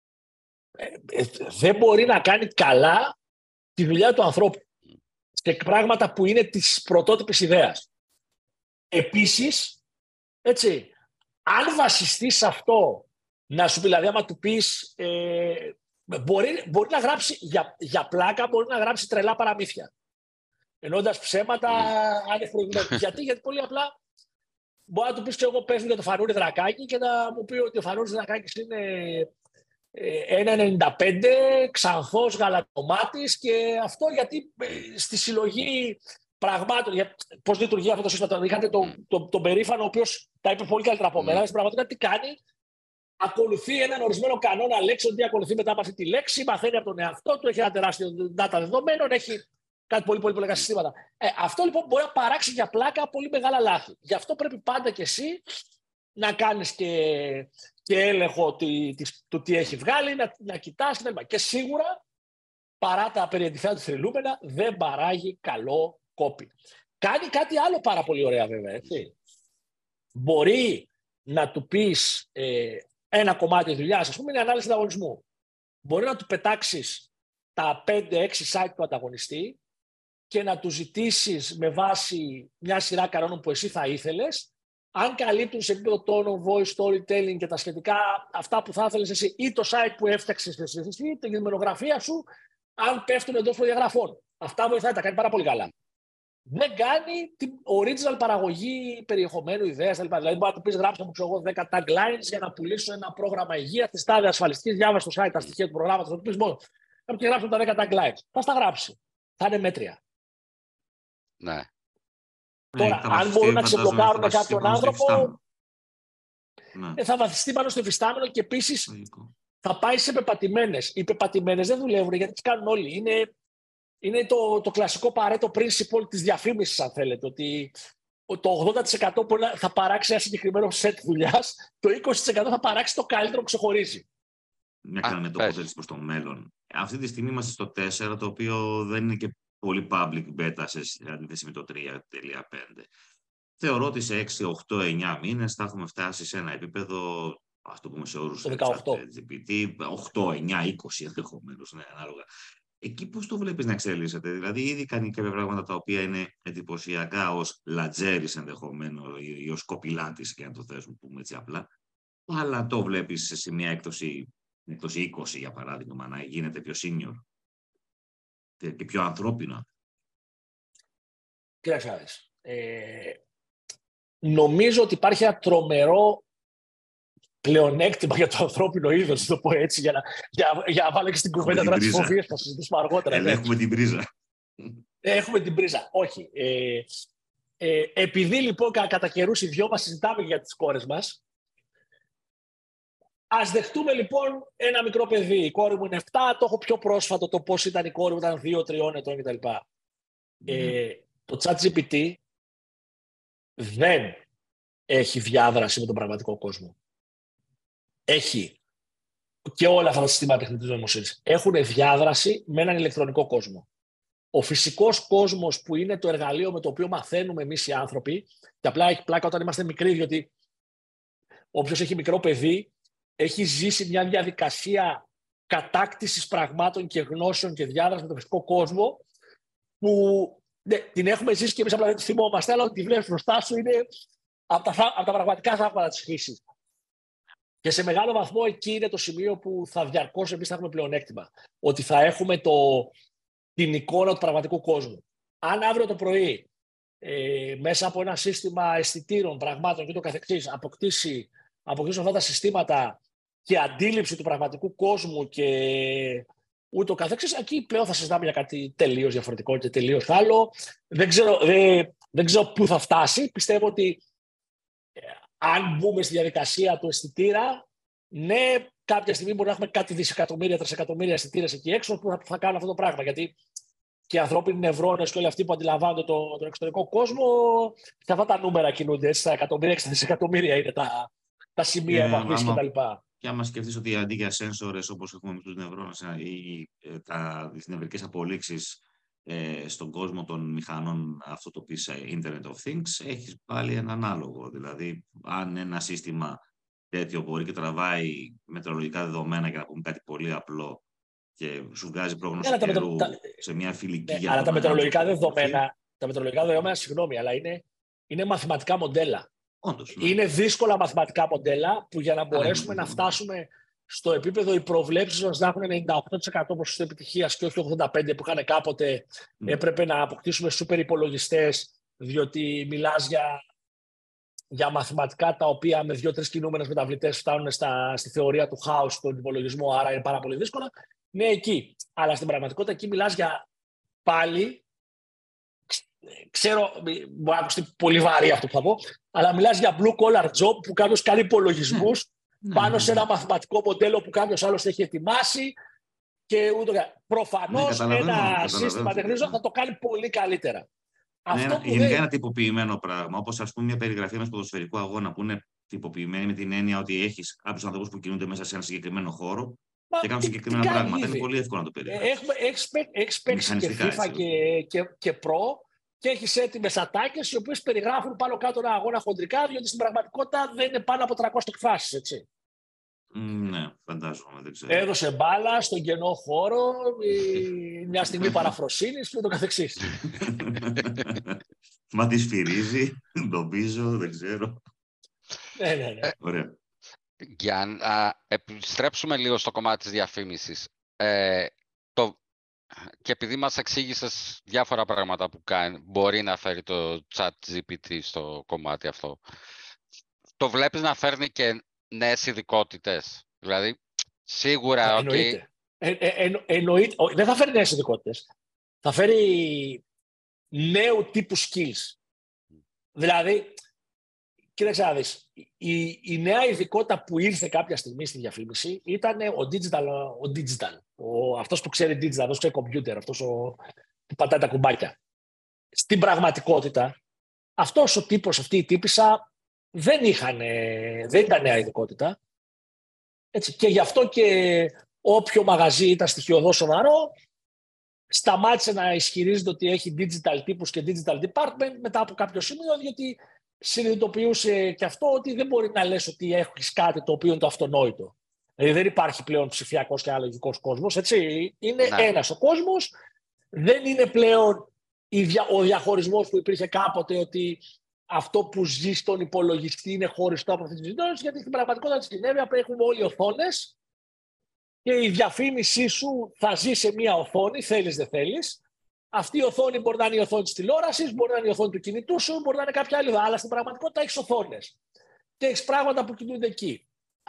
Δεν μπορεί να κάνει καλά τη δουλειά του ανθρώπου σε πράγματα που είναι της πρωτότυπης ιδέας. Επίσης, έτσι, αν βασιστείς σε αυτό, να σου πει, δηλαδή, άμα του πεις, μπορεί να γράψει για πλάκα, μπορεί να γράψει τρελά παραμύθια. Εννοώντας ψέματα, ανευπροηγούμενα. Γιατί πολύ απλά μπορεί να του πεις και εγώ παίζω για το Φανούρι Δρακάκι και να μου πει ότι ο Φανούρις Δρακάκης είναι 1,95, ξανθός γαλατομάτης και αυτό γιατί στη συλλογή πραγμάτων, πώς λειτουργεί αυτό το σύστημα. Είχατε τον περήφανο, ο οποίος τα είπε πολύ καλύτερα από μένα, στην πραγματικότητα τι κάνει, ακολουθεί έναν ορισμένο κανόνα λέξεων, τι ακολουθεί μετά από αυτή τη λέξη, μαθαίνει από τον εαυτό του, έχει ένα τεράστιο data δεδομένων, έχει κάτι πολύ πολύπλοκα συστήματα. Αυτό λοιπόν μπορεί να παράξει για πλάκα πολύ μεγάλα λάθη. Γι' αυτό πρέπει πάντα και εσύ να κάνεις και έλεγχο του τι έχει βγάλει, να κοιτάς κτλ. Και σίγουρα, παρά τα περιεντιθέα του θρυλούμενα, δεν παράγει καλό κόπι. Κάνει κάτι άλλο πάρα πολύ ωραία βέβαια. Έτσι. Μπορεί να του πεις ένα κομμάτι δουλειάς, ας πούμε, είναι η ανάλυση ανταγωνισμού. Μπορεί να του πετάξεις τα 5-6 site του ανταγωνιστή και να του ζητήσεις με βάση μια σειρά κανόνων που εσύ θα ήθελες, αν καλύπτουν σε επίπεδο τόνο, voice, storytelling και τα σχετικά αυτά που θα ήθελες εσύ ή το site που έφτιαξες εσύ, την ημερογραφία σου, αν πέφτουν εντός προδιαγραφών. Αυτά βοηθάει, τα κάνει πάρα πολύ καλά. Δεν κάνει την original παραγωγή περιεχομένου, ιδέας, δηλαδή μπορεί να του πεις γράψε μου 10 taglines για να πουλήσω ένα πρόγραμμα υγείας στη στάδια ασφαλιστικής, διάβασε το site, τα στοιχεία του προγράμματος, θα του πεις μόνο, θα του γράψω τα 10 taglines. Θα στα γράψει. Θα είναι μέτρια. Ναι. Τώρα, αν μπορούν να ξεμπλοκάρουν κάποιον άνθρωπο, θα βαθιστεί πάνω στο εφιστάμενο και επίσης θα πάει σε πεπατημένες. Οι πεπατημένες δεν δουλεύουν γιατί τις κάνουν όλοι. Είναι το κλασικό Pareto principle της διαφήμισης, αν θέλετε, ότι το 80% θα παράξει ένα συγκεκριμένο σετ δουλειάς, το 20% θα παράξει το καλύτερο που ξεχωρίζει. Μια κάνουμε τοποθέτηση προς το μέλλον. Αυτή τη στιγμή είμαστε στο 4, το οποίο δεν είναι και πολύ public beta σε αντίθεση με το 3.5. Θεωρώ ότι σε 6, 8, 9 μήνες θα έχουμε φτάσει σε ένα επίπεδο, ας το πούμε σε όρους GPT, 8, 9, 20 ενδεχομένως, ναι, ανάλογα. Εκεί πώς το βλέπεις να εξέλισσεται? Δηλαδή, ήδη κάνει κάποια πράγματα τα οποία είναι εντυπωσιακά ως λατζέρης ενδεχομένως ή ως κοπηλάτης, και να το θέσουμε πούμε έτσι απλά. Αλλά το βλέπεις σε μια έκδοση 20 για παράδειγμα, να γίνεται πιο senior και πιο ανθρώπινο. Κοίταξε, νομίζω ότι υπάρχει ένα τρομερό πλεονέκτημα για το ανθρώπινο είδος, να το πω έτσι, για να βάλω και στην κουβέντα τώρα τις φοβίες που θα συζητήσουμε αργότερα. Έχουμε την πρίζα. Έχουμε την πρίζα. Όχι. Επειδή λοιπόν κατά καιρούς οι δυο μας συζητάμε για τις κόρες μας, ας δεχτούμε λοιπόν ένα μικρό παιδί. Η κόρη μου είναι 7, το έχω πιο πρόσφατο το πώς ήταν η κόρη μου, ήταν 2-3 ετών κτλ. Το ChatGPT δεν έχει διάδραση με τον πραγματικό κόσμο. Έχει και όλα αυτά τα συστήματα τεχνητής νοημοσύνης έχουν διάδραση με έναν ηλεκτρονικό κόσμο. Ο φυσικός κόσμος που είναι το εργαλείο με το οποίο μαθαίνουμε εμείς οι άνθρωποι, και απλά έχει πλάκα όταν είμαστε μικροί, διότι όποιος έχει μικρό παιδί έχει ζήσει μια διαδικασία κατάκτησης πραγμάτων και γνώσεων και διάδραση με τον φυσικό κόσμο που την έχουμε ζήσει και εμείς απλά δεν τη θυμόμαστε, αλλά ότι τη βλέπεις μπροστά σου είναι από τα πραγματικά θαύματα της χρήσης. Και σε μεγάλο βαθμό εκεί είναι το σημείο που θα διαρκώς εμείς θα έχουμε πλεονέκτημα. Ότι θα έχουμε την εικόνα του πραγματικού κόσμου. Αν αύριο το πρωί μέσα από ένα σύστημα αισθητήρων, πραγμάτων και το καθεξής αποκτήσουν αυτά τα συστήματα και αντίληψη του πραγματικού κόσμου και ούτω καθεξής. Εκεί πλέον θα συζητάμε για κάτι τελείως διαφορετικό και τελείως άλλο. Δεν ξέρω πού θα φτάσει. Πιστεύω ότι αν μπούμε στη διαδικασία του αισθητήρα, ναι, κάποια στιγμή μπορεί να έχουμε κάτι δισεκατομμύρια, τρισεκατομμύρια αισθητήρες εκεί έξω που θα κάνουν αυτό το πράγμα. Γιατί και οι ανθρώπινοι νευρώνες και όλοι αυτοί που αντιλαμβάνονται τον εξωτερικό κόσμο, σε αυτά τα νούμερα κινούνται. Έτσι, στα εκατομμύρια και στα δισεκατομμύρια είναι τα σημεία επαφής κτλ. Και άμα σκεφτείς ότι αντί για σένσορες όπως έχουμε με τους νευρώνες ή τις νευρικές απολύξεις στον κόσμο των μηχανών, αυτό το πεις Internet of Things, έχεις πάλι ένα ανάλογο. Δηλαδή, αν ένα σύστημα τέτοιο μπορεί και τραβάει μετεωρολογικά δεδομένα, για να πούμε κάτι πολύ απλό, και σου βγάζει πρόγνωση καιρού σε μια φιλική για αλλά τα μετεωρολογικά δεδομένα, συγγνώμη, αλλά είναι μαθηματικά μοντέλα. Όντως, ναι. Είναι δύσκολα μαθηματικά μοντέλα που για να μπορέσουμε να φτάσουμε στο επίπεδο οι προβλέψεις μας να έχουν 98% ποσοστό επιτυχίας και όχι 85% που είχαν κάποτε, έπρεπε να αποκτήσουμε σούπερ υπολογιστές, διότι μιλάς για μαθηματικά τα οποία με 2-3 κινούμενες μεταβλητές φτάνουν στη θεωρία του χάους στον υπολογισμό, άρα είναι πάρα πολύ δύσκολα. Ναι, εκεί. Αλλά στην πραγματικότητα εκεί μιλάς για πάλι. Ξέρω, μπορεί να ακουστεί πολύ βαρύ αυτό που θα πω, αλλά μιλάς για blue collar job που κάποιος κάνει υπολογισμούς πάνω σε ένα μαθηματικό μοντέλο που κάποιος άλλος έχει ετοιμάσει και ούτω. Προφανώς ένα σύστημα τεχνητών θα το κάνει πολύ καλύτερα. Γενικά ένα τυποποιημένο πράγμα, όπως ας πούμε μια περιγραφή ενός ποδοσφαιρικού αγώνα που είναι τυποποιημένη με την έννοια ότι έχεις κάποιους ανθρώπους που κινούνται μέσα σε ένα συγκεκριμένο χώρο και κάνουν συγκεκριμένα πράγματα. Είναι πολύ εύκολο να το περιγράψεις. Έχεις παίξει και FIFA και Pro και έχεις έτοιμες ατάκες οι οποίες περιγράφουν πάνω κάτω ένα αγώνα χοντρικά, διότι στην πραγματικότητα δεν είναι πάνω από 300 εκφράσεις, έτσι. Ναι, φαντάζομαι, δεν ξέρω. Έδωσε μπάλα στον κενό χώρο, μια στιγμή παραφροσύνης και το καθεξής. Μα τη σφυρίζει, νομίζω, δεν ξέρω. Ναι. Ωραία. Για να επιστρέψουμε λίγο στο κομμάτι της διαφήμισης. Και επειδή μας εξήγησες διάφορα πράγματα που μπορεί να φέρει το ChatGPT στο κομμάτι αυτό, το βλέπεις να φέρνει και νέες ειδικότητες? Δηλαδή, σίγουρα ότι... Εννοείται. Δεν θα φέρει νέες ειδικότητες. Θα φέρει νέου τύπου skills. Δηλαδή, κοίταξε να δεις, η νέα ειδικότητα που ήρθε κάποια στιγμή στη διαφήμιση ήταν ο digital. Αυτός που ξέρει digital, αυτός που ξέρει computer, αυτός που πατάει τα κουμπάκια. Στην πραγματικότητα, αυτός ο τύπος, αυτή η τύπισσα δεν ήταν νέα ειδικότητα. Έτσι, και γι' αυτό και όποιο μαγαζί ήταν στοιχειωδώς σοβαρό, σταμάτησε να ισχυρίζεται ότι έχει digital τύπους και digital department μετά από κάποιο σημείο, διότι συνειδητοποιούσε και αυτό ότι δεν μπορεί να λες ότι έχεις κάτι το οποίο είναι το αυτονόητο. Δηλαδή δεν υπάρχει πλέον ψηφιακός και αναλογικός κόσμος, έτσι. Είναι ένας ο κόσμος, δεν είναι πλέον ο διαχωρισμός που υπήρχε κάποτε ότι αυτό που ζει στον υπολογιστή είναι χωριστό από αυτή τη ζητώση, γιατί στην πραγματικότητα συνέβη, έχουμε όλοι οθόνες και η διαφήμισή σου θα ζει σε μία οθόνη, θέλεις δεν θέλεις. Αυτή η οθόνη μπορεί να είναι η οθόνη της τηλεόρασης, μπορεί να είναι η οθόνη του κινητού σου, μπορεί να είναι κάποια άλλη, αλλά στην πραγματικότητα έχεις οθόνες. Και έχεις πράγματα που κινούνται εκεί.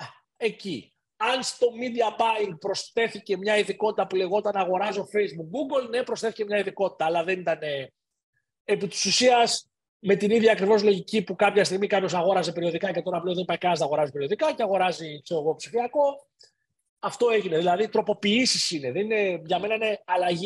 Εκεί. Αν στο media buying προσθέθηκε μια ειδικότητα που λεγόταν αγοράζω Facebook, Google, ναι, προσθέθηκε μια ειδικότητα, αλλά δεν ήταν επί της ουσίας με την ίδια ακριβώς λογική που κάποια στιγμή κάποιος αγόραζε περιοδικά και τώρα πλέον δεν πάει κανένας να αγοράζει περιοδικά και αγοράζει ψηφιακό. Αυτό έγινε. Δηλαδή, τροποποιήσεις είναι. Δεν είναι. Για μένα είναι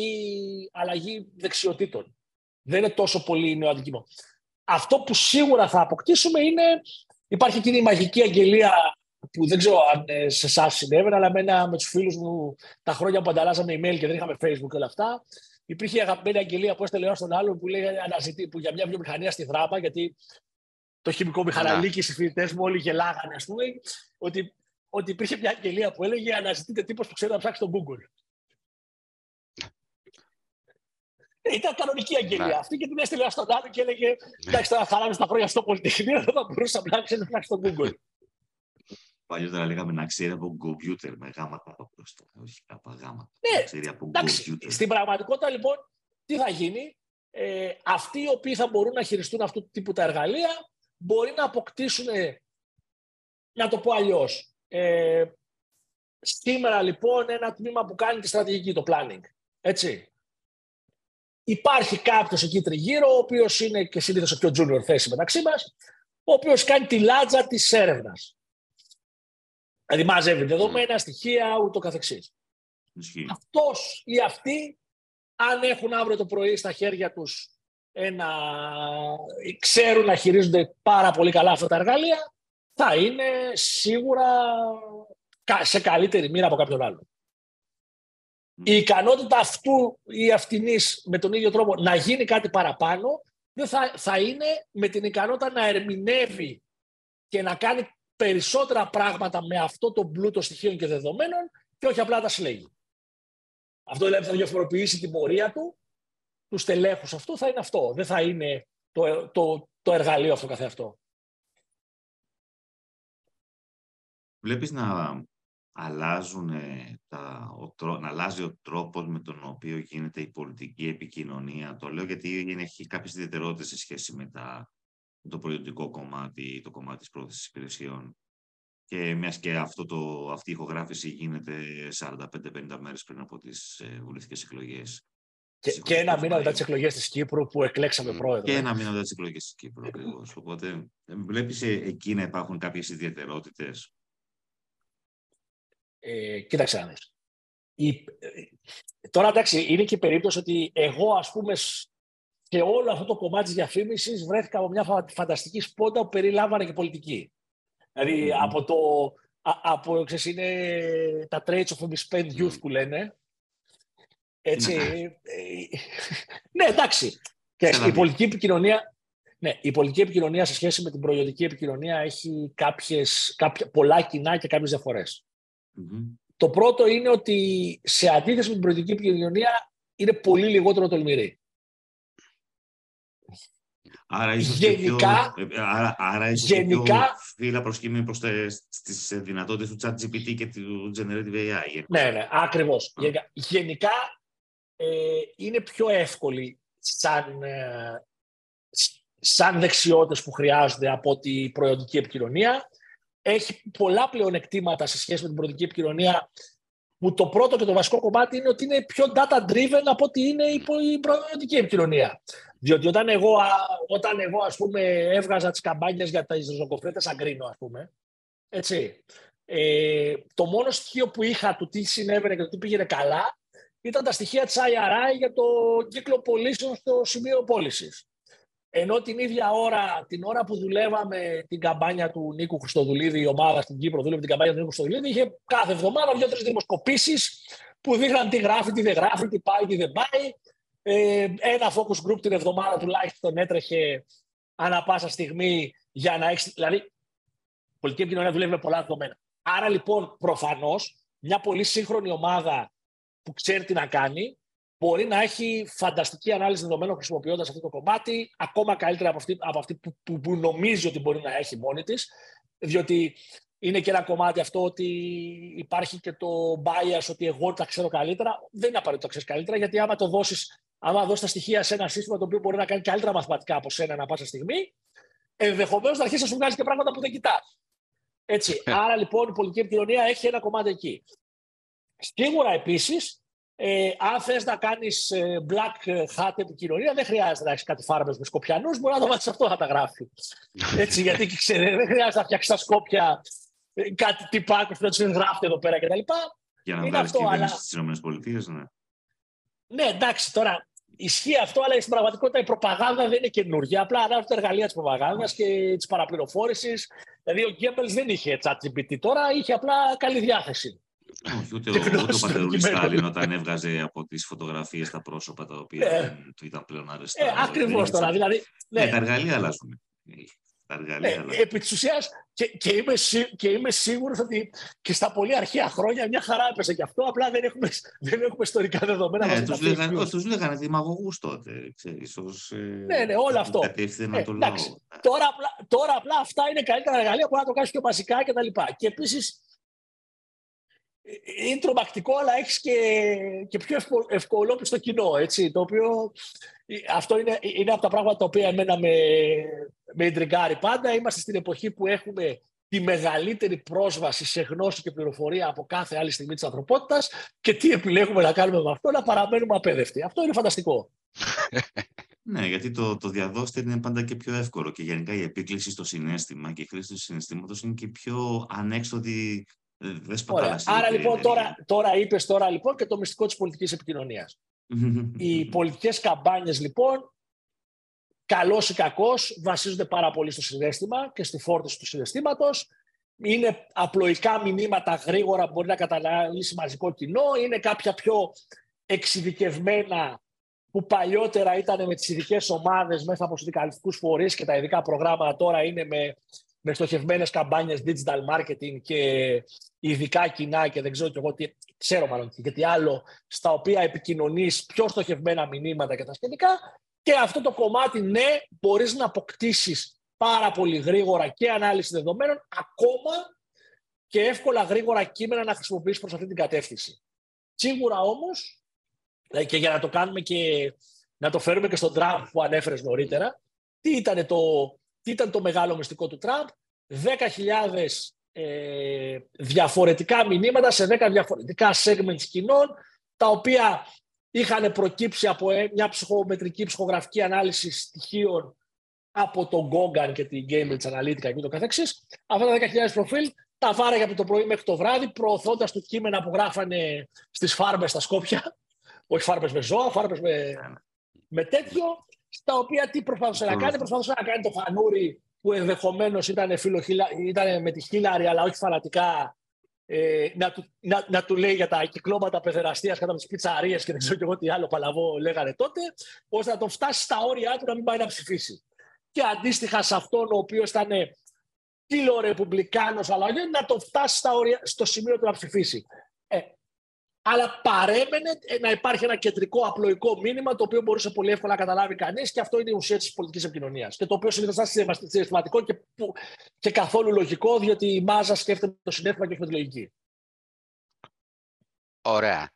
αλλαγή δεξιοτήτων. Δεν είναι τόσο πολύ νέο αντικείμενο. Αυτό που σίγουρα θα αποκτήσουμε είναι. Υπάρχει εκείνη η μαγική αγγελία που δεν ξέρω αν σε εσάς συνέβαινε, αλλά με τους φίλους μου τα χρόνια που ανταλλάσσαμε email και δεν είχαμε Facebook και όλα αυτά. Υπήρχε η αγαπημένη αγγελία που έστελε ένας τον άλλον που λέει που για μια βιομηχανία στη Θράπα, γιατί το χημικό μηχαναλίκι, οι φοιτητές μου όλοι γελάγανε, ας πούμε, ότι υπήρχε μια αγγελία που έλεγε αναζητείτε τύπος που ξέρει να ψάξει στο Google. Ήταν κανονική αγγελία αυτή και την έστειλε στον άλλο και έλεγε εντάξει, τώρα χαλάμε στα χρόνια στο Πολυτεχνείο, δεν θα μπορούσα να ξέρει να ψάξει στο Google. Παλιότερα λέγαμε να ξέρει από computer με γάμα κάτω μπροστά. Όχι από γάμα. Ναι, εντάξει. Στην πραγματικότητα λοιπόν τι θα γίνει, αυτοί οι οποίοι θα μπορούν να χειριστούν αυτού του τύπου τα εργαλεία μπορεί να αποκτήσουν, να το πω αλλιώς, σήμερα λοιπόν ένα τμήμα που κάνει τη στρατηγική, το planning. Έτσι. Υπάρχει κάποιος εκεί τριγύρω, ο οποίος είναι και συνήθως σε πιο junior θέση μεταξύ μας, ο οποίος κάνει τη λάτζα της έρευνας. Δηλαδή μαζεύει δεδομένα, στοιχεία, ούτω καθεξής. Αυτός ή αυτή, αν έχουν αύριο το πρωί στα χέρια τους ξέρουν να χειρίζονται πάρα πολύ καλά αυτά τα εργαλεία, θα είναι σίγουρα σε καλύτερη μοίρα από κάποιον άλλο. Η ικανότητα αυτού ή αυτινής με τον ίδιο τρόπο να γίνει κάτι παραπάνω θα είναι με την ικανότητα να ερμηνεύει και να κάνει περισσότερα πράγματα με αυτό το πλούτο στοιχείων και δεδομένων και όχι απλά τα συλλέγει. Αυτό δηλαδή θα διαφοροποιήσει την πορεία του στελέχους αυτού, θα είναι αυτό. Δεν θα είναι το εργαλείο αυτό καθεαυτό. Βλέπεις να αλλάζει ο τρόπος με τον οποίο γίνεται η πολιτική επικοινωνία. Το λέω γιατί έχει κάποιες ιδιαιτερότητες σε σχέση με το προϊόντικό κομμάτι, το κομμάτι της πρόθεσης υπηρεσιών. Και μιας και αυτή η ηχογράφηση γίνεται 45-50 μέρες πριν από τις βουλευτικές εκλογές. Και ένα μήνα μετά τις εκλογές της Κύπρου που εκλέξαμε πρόεδρο. Και ένα μήνα μετά τις εκλογές της Κύπρου, ακριβώς. Οπότε βλέπεις εκεί να υπάρχουν κάποιες ιδιαιτερότητες. Κοίταξε να δεις. Τώρα εντάξει, είναι και η περίπτωση ότι εγώ ας πούμε σε όλο αυτό το κομμάτι της διαφήμισης βρέθηκα από μια φανταστική σπόντα που περιλάμβανε και πολιτική. Δηλαδή από είναι τα traits of a misspent youth που λένε. Έτσι. Ναι, εντάξει. Η πολιτική επικοινωνία... Ναι, η πολιτική επικοινωνία σε σχέση με την προϊόντική επικοινωνία έχει πολλά κοινά και κάποιες διαφορές. Το πρώτο είναι ότι σε αντίθεση με την προϊόντική επικοινωνία είναι πολύ λιγότερο τολμηρή. Άρα ίσως πιο φύλλα προσκύμενη προς τις δυνατότητες του ChatGPT και του Generative AI. Ναι, ακριβώς. Γενικά είναι πιο εύκολη σαν δεξιότητες που χρειάζονται από την προϊόντική επικοινωνία. Έχει πολλά πλεονεκτήματα σε σχέση με την προϊόντική επικοινωνία, που το πρώτο και το βασικό κομμάτι είναι ότι είναι πιο data-driven από ότι είναι η προϊόντική επικοινωνία. Διότι όταν εγώ ας πούμε, έβγαζα τις καμπάνιες για τις ριζοκοφρέτες αγκρίνο, ας πούμε, έτσι, το μόνο στοιχείο που είχα του τι συνέβαινε και το τι πήγαινε καλά ήταν τα στοιχεία της IRI για το κύκλο πωλήσεων στο σημείο πώλησης. Ενώ την ίδια ώρα, την ώρα που δουλεύαμε την καμπάνια του Νίκου Χριστοδουλίδη, η ομάδα στην Κύπρο δούλευε την καμπάνια του Νίκου Χριστοδουλίδη, είχε κάθε εβδομάδα 2-3 δημοσκοπήσεις που δείχναν τι γράφει, τι δεν γράφει, τι πάει, τι δεν πάει. Ένα focus group την εβδομάδα τουλάχιστον έτρεχε ανά πάσα στιγμή για να έχει. Δηλαδή, η πολιτική επικοινωνία δουλεύει με πολλά δεδομένα. Άρα λοιπόν, προφανώς, μια πολύ σύγχρονη ομάδα που ξέρει τι να κάνει μπορεί να έχει φανταστική ανάλυση δεδομένων χρησιμοποιώντας αυτό το κομμάτι, ακόμα καλύτερα από αυτή που νομίζει ότι μπορεί να έχει μόνη της, διότι είναι και ένα κομμάτι αυτό ότι υπάρχει και το bias ότι εγώ τα ξέρω καλύτερα. Δεν είναι απαραίτητο να ξέρεις καλύτερα, γιατί άμα δώσεις τα στοιχεία σε ένα σύστημα το οποίο μπορεί να κάνει καλύτερα μαθηματικά από σένα ανά πάσα στιγμή, ενδεχομένως να αρχίσει να σου βγάζει και πράγματα που δεν κοιτάς. Έτσι. Άρα λοιπόν η πολιτική επικοινωνία έχει ένα κομμάτι εκεί. Σίγουρα επίσης, αν θες να κάνεις black hat επικοινωνία, δεν χρειάζεται να έχεις κάτι φάρμες με σκοπιανούς, μπορεί να το βάλεις αυτό να τα γράφει. Έτσι, γιατί δεν χρειάζεται να φτιάξεις τα σκόπια κάτι τυπάκους που να τους γράφει εδώ πέρα κτλ. Για να βγάλεις κυβέρνηση στις ΗΠΑ, ναι. Ναι, εντάξει, τώρα ισχύει αυτό, αλλά στην πραγματικότητα η προπαγάνδα δεν είναι καινούργια. Απλά ανάβουν τα εργαλεία της προπαγάνδας και της παραπληροφόρησης. Δηλαδή, ο Γκέμπελς δεν είχε ChatGPT τώρα, είχε απλά καλή διάθεση. Όχι, ούτε ο πατερούλης Στάλιν όταν έβγαζε από τις φωτογραφίες τα πρόσωπα τα οποία δεν του ήταν πλέον αρεστά. Ακριβώς τώρα. Δηλαδή, ναι, τα εργαλεία αλλάζουν. Επί της ουσίας, και είμαι σίγουρος ότι και στα πολύ αρχαία χρόνια μια χαρά έπεσε και αυτό, απλά δεν έχουμε ιστορικά δεδομένα. Ναι, τους λέγανε δημαγωγούς τότε, ξέρεις, ναι, όλο αυτό. Κατεύθυναν το λαό. Τώρα απλά αυτά είναι καλύτερα εργαλεία που να το κάνεις πιο βασικά κτλ. Και επίσης, είναι τρομακτικό, αλλά έχεις και πιο ευκολόπιστο κοινό, έτσι, το οποίο αυτό είναι από τα πράγματα τα οποία εμένα με ιντριγκάρει πάντα. Είμαστε στην εποχή που έχουμε τη μεγαλύτερη πρόσβαση σε γνώση και πληροφορία από κάθε άλλη στιγμή της ανθρωπότητας και τι επιλέγουμε να κάνουμε με αυτό, να παραμένουμε απέδευτοι. Αυτό είναι φανταστικό. Ναι, γιατί το διαδώστε είναι πάντα και πιο εύκολο και γενικά η επίκληση στο συναίσθημα και η χρήση του συναισθήματος είναι και πιο ανέξοδη. Δεν σπαταλάς. Άρα λοιπόν τώρα είπες λοιπόν και το μυστικό της πολιτικής επικοινωνίας. Οι πολιτικές καμπάνιες λοιπόν, καλός ή κακός, βασίζονται πάρα πολύ στο συναίσθημα και στη φόρτιση του συναισθήματος. Είναι απλοϊκά μηνύματα γρήγορα που μπορεί να καταναλύσει μαζικό κοινό. Είναι κάποια πιο εξειδικευμένα που παλιότερα ήταν με τις ειδικές ομάδες μέσα από συνδικαλιστικούς φορείς και τα ειδικά προγράμματα τώρα είναι με στοχευμένες καμπάνιες digital marketing και ειδικά κοινά και δεν ξέρω κι εγώ τι, ξέρω μάλλον και τι άλλο, στα οποία επικοινωνείς πιο στοχευμένα μηνύματα και τα σχετικά. Και αυτό το κομμάτι, ναι, μπορείς να αποκτήσεις πάρα πολύ γρήγορα και ανάλυση δεδομένων, ακόμα και εύκολα γρήγορα κείμενα να χρησιμοποιήσεις προς αυτή την κατεύθυνση. Σίγουρα όμως, και για να το κάνουμε και να το φέρουμε και στον Τραμπ που ανέφερες νωρίτερα, τι ήταν το μεγάλο μυστικό του Τραμπ? 10.000 διαφορετικά μηνύματα σε 10 διαφορετικά segments κοινών, τα οποία είχαν προκύψει από μια ψυχομετρική ψυχογραφική ανάλυση στοιχείων από τον Γκόγκαν και την Cambridge Analytica και ούτω καθεξής. Αυτά τα 10.000 προφίλ τα βάραγε από το πρωί μέχρι το βράδυ, προωθώντας του κείμενα που γράφανε στις φάρμες στα Σκόπια. Όχι φάρμες με ζώα, φάρμες με τέτοιο, στα οποία τι προσπαθούσε να κάνει? Προσπαθούσε να κάνει το φανούρι που ενδεχομένως ήταν με τη Χίλαρη, αλλά όχι φανατικά, να του λέει για τα κυκλώματα παιδεραστίας κατά τις πιτσαρίες και δεν ξέρω και εγώ τι άλλο παλαβό λέγανε τότε, ώστε να τον φτάσει στα όρια του να μην πάει να ψηφίσει. Και αντίστοιχα σε αυτόν ο οποίος ήταν φιλορεπουμπλικάνος, αλλά να τον φτάσει στο σημείο του να ψηφίσει. Αλλά παρέμενε να υπάρχει ένα κεντρικό απλοϊκό μήνυμα το οποίο μπορούσε πολύ εύκολα να καταλάβει κανείς, και αυτό είναι η ουσία της πολιτικής επικοινωνίας. Και το οποίο συνήθως είναι συναισθηματικό και καθόλου λογικό, διότι η μάζα σκέφτεται το συναίσθημα και όχι με τη λογική. Ωραία.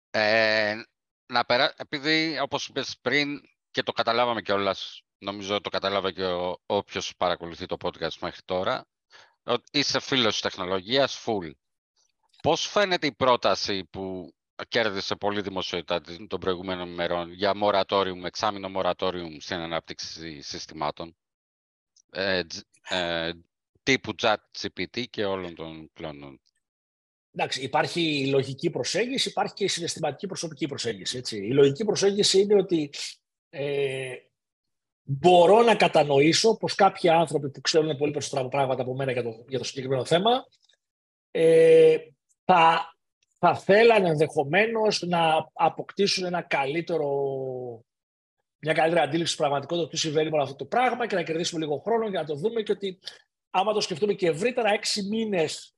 Επειδή όπως είπες πριν και το καταλάβαμε κιόλας, νομίζω το κατάλαβε και όποιος παρακολουθεί το podcast μέχρι τώρα, ότι είσαι φίλος της τεχνολογίας full. Πώς φαίνεται η πρόταση που κέρδισε πολύ δημοσιότητα των προηγούμενων ημερών για μορατόριουμ, εξάμηνο μορατόριουμ στην ανάπτυξη συστημάτων τύπου ChatGPT και όλων των κλώνων? Εντάξει, υπάρχει η λογική προσέγγιση, υπάρχει και η συναισθηματική προσωπική προσέγγιση. Έτσι. Η λογική προσέγγιση είναι ότι μπορώ να κατανοήσω πως κάποιοι άνθρωποι που ξέρουν πολύ περισσότερα πράγματα από μένα για το συγκεκριμένο θέμα θα θέλανε ενδεχομένως να αποκτήσουν μια καλύτερη αντίληψη της πραγματικότητας του τι συμβαίνει με αυτό το πράγμα και να κερδίσουμε λίγο χρόνο για να το δούμε, και ότι άμα το σκεφτούμε και ευρύτερα, 6 μήνες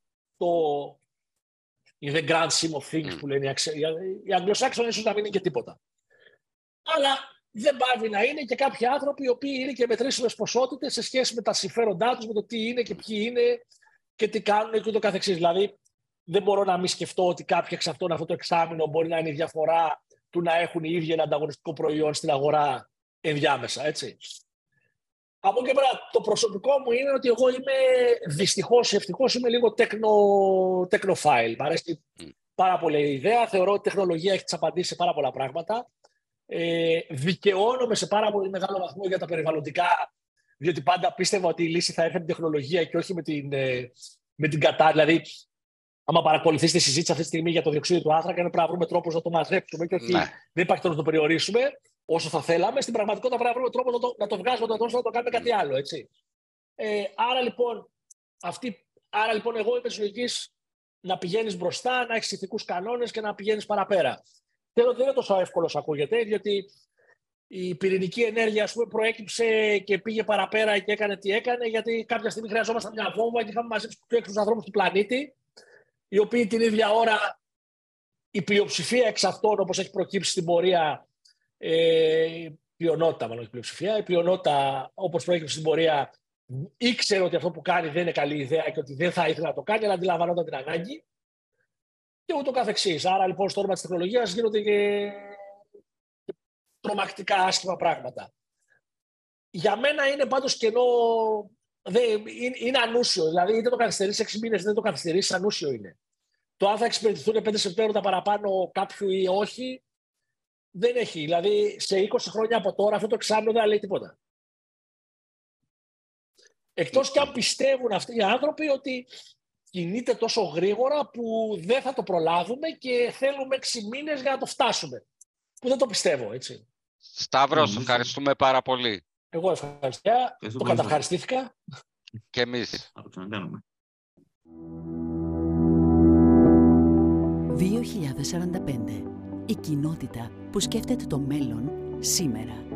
in the grand scheme of things που λένε οι Αγγλοσάξονες, ίσως να μην είναι και τίποτα. Αλλά δεν πάβει να είναι και κάποιοι άνθρωποι οι οποίοι είναι και μετρήσιμες ποσότητες σε σχέση με τα συμφέροντά τους, με το τι είναι και ποιοι είναι και τι κάνουν και ούτω καθεξής. Δηλαδή, δεν μπορώ να μην σκεφτώ ότι κάποιοι εξ αυτών αυτό το εξάμηνο μπορεί να είναι η διαφορά του να έχουν οι ίδιοι ένα ανταγωνιστικό προϊόν στην αγορά ενδιάμεσα, έτσι. Από εκεί πέρα, το προσωπικό μου είναι ότι εγώ είμαι δυστυχώς ή ευτυχώς είμαι λίγο technophile. Μ' αρέσει πάρα πολύ η ιδέα. Θεωρώ ότι η τεχνολογία έχει τις απαντήσεις σε πάρα πολλά πράγματα. Δικαιώνομαι σε πάρα πολύ μεγάλο βαθμό για τα περιβαλλοντικά, διότι πάντα πίστευα ότι η λύση θα έρθει με την τεχνολογία και όχι με την Δηλαδή, άμα παρακολουθείς τη συζήτηση αυτή τη στιγμή για το διοξείδιο του άνθρακα, είναι πρέπει να βρούμε τρόπους να το μαζέψουμε και όχι δεν υπάρχει τρόπος να το περιορίσουμε όσο θα θέλαμε. Στην πραγματικότητα πρέπει να βρούμε τρόπο να το βγάζουμε να το κάνουμε κάτι άλλο. Έτσι. Άρα λοιπόν, εγώ είμαι της λογικής να πηγαίνεις μπροστά, να έχεις ηθικούς κανόνες και να πηγαίνεις παραπέρα. Θέλω ότι δεν είναι τόσο εύκολο όσο ακούγεται, διότι η πυρηνική ενέργεια, ας πούμε, προέκυψε και πήγε παραπέρα και έκανε τι έκανε, γιατί κάποια στιγμή χρειαζόμασταν μια βόμβα και είχαμε μαζέψει τους πιο έξυπνους ανθρώπους του πλανήτη, οι οποίοι την ίδια ώρα, η πλειοψηφία εξ αυτών, όπως έχει προκύψει στην πορεία, η πλειονότητα, όπως προέκυψε στην πορεία, ήξερε ότι αυτό που κάνει δεν είναι καλή ιδέα και ότι δεν θα ήθελε να το κάνει, αλλά αντιλαμβανόταν την ανάγκη και ούτω καθεξής. Άρα λοιπόν στο όνομα της τεχνολογίας γίνονται και τρομακτικά άσχημα πράγματα. Για μένα είναι πάντως κενό είναι ανούσιο. Δηλαδή, είτε το καθυστερείς 6 μήνες, δεν το καθυστερείς, ανούσιο είναι. Το αν θα εξυπηρετηθούν 5 Σεπτέμβρη παραπάνω κάποιου ή όχι, δεν έχει. Δηλαδή, σε 20 χρόνια από τώρα, αυτό το εξάμηνο δεν λέει τίποτα. Εκτός και αν πιστεύουν αυτοί οι άνθρωποι ότι κινείται τόσο γρήγορα που δεν θα το προλάβουμε και θέλουμε 6 μήνες για να το φτάσουμε. Που δεν το πιστεύω, έτσι. Σταύρο, σε ευχαριστούμε πάρα πολύ. Εγώ ευχαριστώ. Το καταυχαριστήθηκα. Και εμείς. Θα το ξανακάνουμε. 2045. Η κοινότητα που σκέφτεται το μέλλον σήμερα.